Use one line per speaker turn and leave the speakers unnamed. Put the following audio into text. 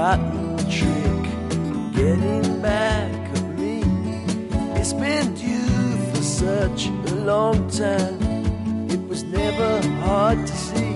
rotten trick getting back at me. It's been due for such a long time. It was never hard to see.